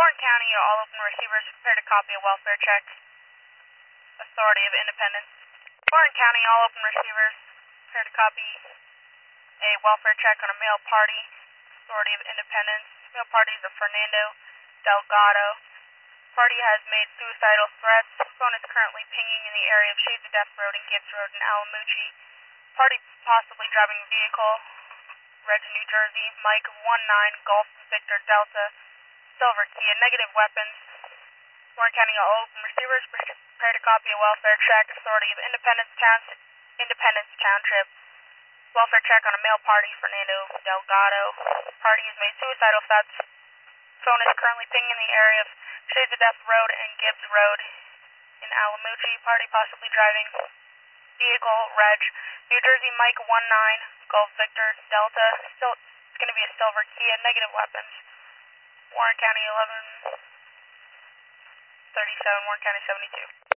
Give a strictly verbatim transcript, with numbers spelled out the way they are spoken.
Warren County, all open receivers, prepare to copy a welfare check. Authority of Independence. Warren County, all open receivers, prepare to copy a welfare check on a male party. Authority of Independence. Male party is a Fernando Delgado. Party has made suicidal threats. Phone is currently pinging in the area of Shades of Death Road and Gibbs Road in Alamucci. Party possibly driving a vehicle. Reg, New Jersey. Mike one nine Golf Victor Delta. Silver Kia. Negative weapons. Warren County, all open receivers, prepare to copy a welfare check. Authority of Independence Town, Independence Township. Welfare check on a male party, Fernando Delgado. Party has made suicidal threats. Phone is currently pinging in the area of Shades of Death Road and Gibbs Road in Alamucci. Party possibly driving vehicle. Reg, New Jersey. Mike one nine Golf Victor Delta. Still, it's going to be a silver Kia. Negative weapons. Warren County eleven thirty-seven, Warren County seventy-two.